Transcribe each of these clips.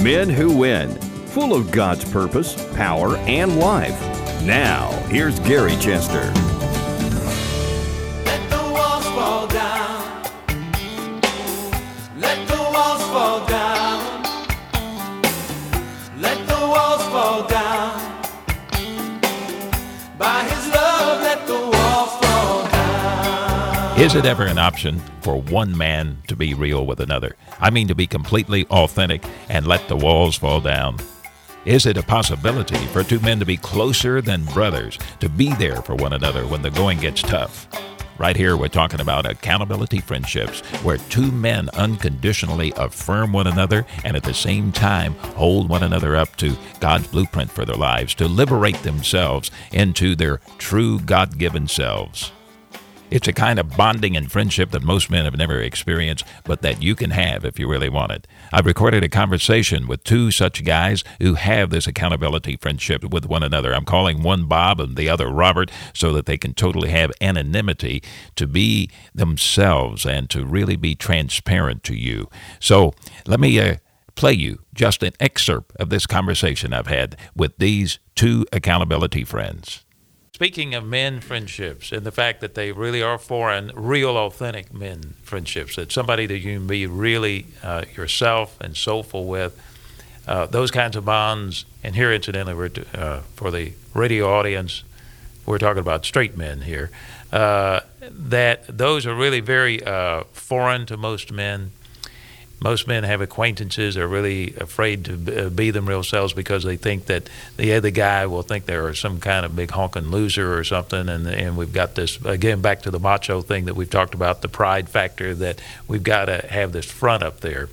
Men Who Win, full of God's purpose, power, and life. Now, here's Gary Chester. Let the walls fall down. Let the walls fall down. Let the walls fall down. By His love, let the walls fall down. Is it ever an option for one man to be real with another? I mean, to be completely authentic and let the walls fall down. Is it a possibility for two men to be closer than brothers, to be there for one another when the going gets tough? Right here, we're talking about accountability friendships, where two men unconditionally affirm one another and at the same time hold one another up to God's blueprint for their lives, to liberate themselves into their true God-given selves. It's a kind of bonding and friendship that most men have never experienced, but that you can have if you really want it. I've recorded a conversation with two such guys who have this accountability friendship with one another. I'm calling one Bob and the other Robert so that they can totally have anonymity to be themselves and to really be transparent to you. So let me play you just an excerpt of this conversation I've had with these two accountability friends. Speaking of men friendships and the fact that they really are foreign, real authentic men friendships, that somebody that you can be really yourself and soulful with, those kinds of bonds. And here, incidentally, for the radio audience, we're talking about straight men here, that those are really very foreign to most men. Most men have acquaintances are really afraid to be them real selves because they think that the other guy will think they're some kind of big honking loser or something. And we've got this, again, back to the macho thing that we've talked about, the pride factor, that we've got to have this front up there.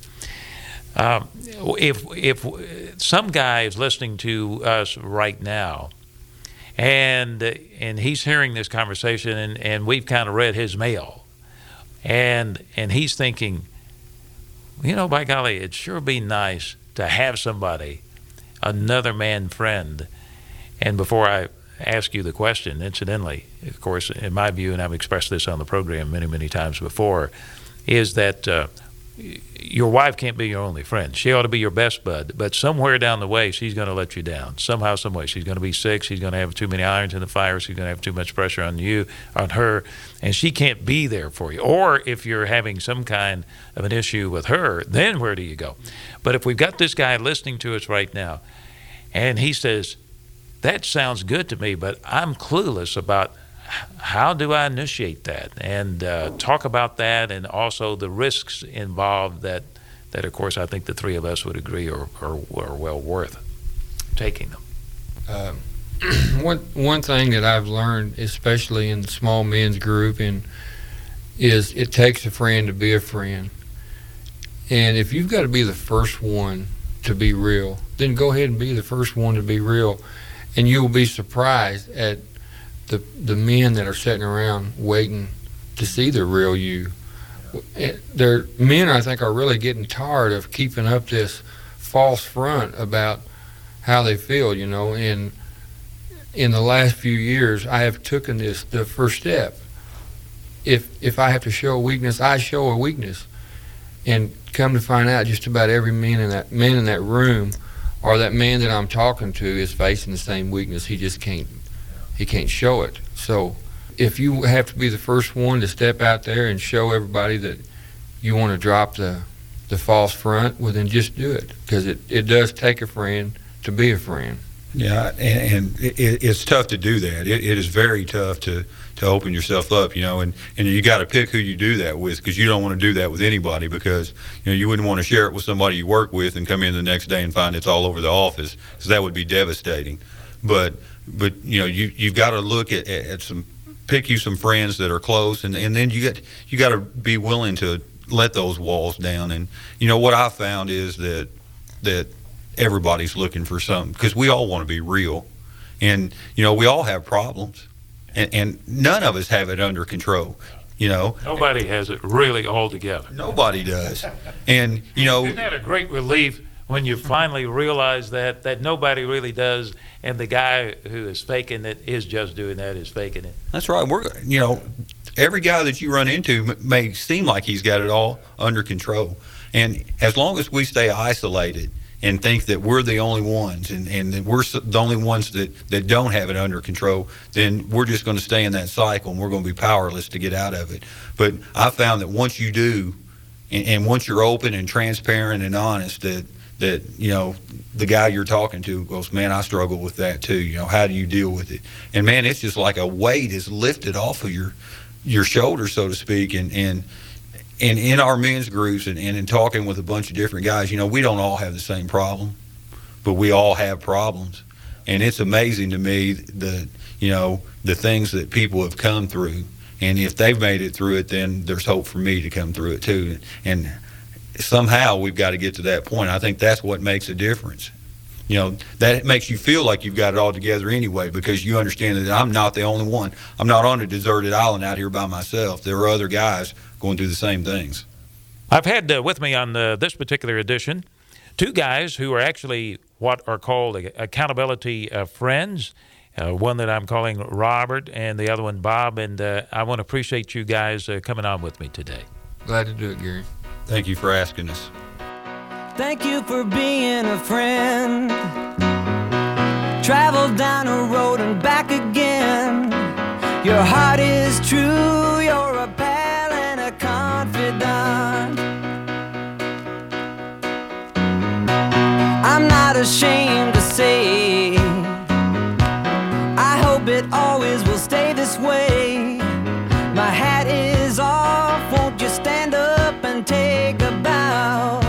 If some guy is listening to us right now, and he's hearing this conversation, and we've kind of read his mail, and he's thinking, you know, by golly, it'd sure be nice to have somebody, another man friend. And before I ask you the question, incidentally, of course, in my view, and I've expressed this on the program many, many times before, is that your wife can't be your only friend. She ought to be your best bud, but somewhere down the way, she's going to let you down. Somehow, some way. She's going to be sick. She's going to have too many irons in the fire. She's going to have too much pressure on you, on her, and she can't be there for you. Or if you're having some kind of an issue with her, then where do you go? But if we've got this guy listening to us right now, and he says, that sounds good to me, but I'm clueless about how do I initiate that, and talk about that, and also the risks involved that of course I think the three of us would agree are well worth taking them. One thing that I've learned, especially in the small men's group, is it takes a friend to be a friend. And if you've got to be the first one to be real, then go ahead and be the first one to be real, and you'll be surprised at the men that are sitting around waiting to see the real you. Men, I think, are really getting tired of keeping up this false front about how they feel, you know. And in the last few years, I have taken the first step. If I have to show a weakness, I show a weakness. And come to find out, just about every man in that room, or that man that I'm talking to, is facing the same weakness. He just can't show it. So if you have to be the first one to step out there and show everybody that you want to drop the false front, well, then just do it, because it does take a friend to be a friend. Yeah, and it's tough to do that. It is very tough to open yourself up, you know, and you got to pick who you do that with, because you don't want to do that with anybody, because, you know, you wouldn't want to share it with somebody you work with and come in the next day and find it's all over the office, because that would be devastating. But you know, you've got to look at pick you some friends that are close, and then you got to be willing to let those walls down. And you know what I found is that everybody's looking for something, because we all want to be real, and you know, we all have problems, and none of us have it under control. You know, nobody has it really all together. Nobody does. And you know, isn't that a great relief when you finally realize that nobody really does, and the guy who is faking it is just doing that, is faking it? That's right. You know, every guy that you run into may seem like he's got it all under control, and as long as we stay isolated and think that we're the only ones and that we're the only ones that don't have it under control, then we're just going to stay in that cycle and we're going to be powerless to get out of it. But I found that once you do, and once you're open and transparent and honest, that you know, the guy you're talking to goes, man, I struggle with that too. You know, how do you deal with it? And man, it's just like a weight is lifted off of your shoulders, so to speak. And in our men's groups and in talking with a bunch of different guys, you know, we don't all have the same problem, but we all have problems. And it's amazing to me the things that people have come through. And if they've made it through it, then there's hope for me to come through it too. And somehow we've got to get to that point. I think that's what makes a difference. You know, that makes you feel like you've got it all together anyway, because you understand that I'm not the only one. I'm not on a deserted island out here by myself. There are other guys going through the same things. I've had with me on this particular edition 2 guys who are actually what are called accountability friends. One that I'm calling Robert and the other one Bob. And I want to appreciate you guys coming on with me today. Glad to do it, Gary. Thank you for asking us. Thank you for being a friend. Travel down a road and back again. Your heart is true, you're a pal and a confidant. I'm not ashamed to say, I hope it always will stay this way. My hat is off, won't you stand up and take a bow?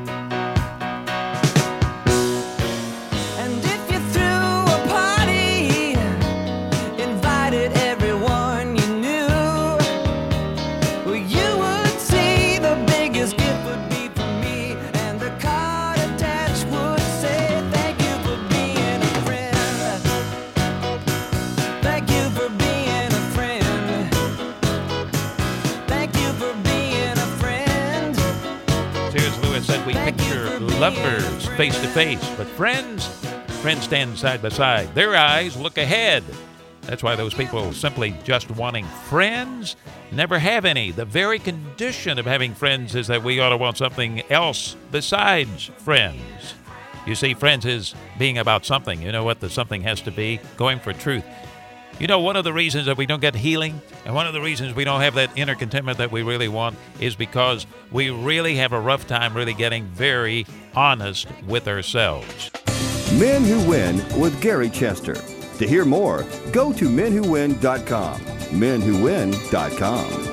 And if you threw a party, invited everyone you knew, well, you would see the biggest gift would be for me, and the card attached would say, thank you for being a friend. Thank you for being a friend. Thank you for being a friend. C.S. Lewis said we picture lovers face to face, but friends stand side by side. Their eyes look ahead. That's why those people simply just wanting friends never have any. The very condition of having friends is that we ought to want something else besides friends. You see, friends is being about something. You know what the something has to be? Going for truth. You know, one of the reasons that we don't get healing and one of the reasons we don't have that inner contentment that we really want is because we really have a rough time really getting very honest with ourselves. Men Who Win with Gary Chester. To hear more, go to menwhowin.com. menwhowin.com.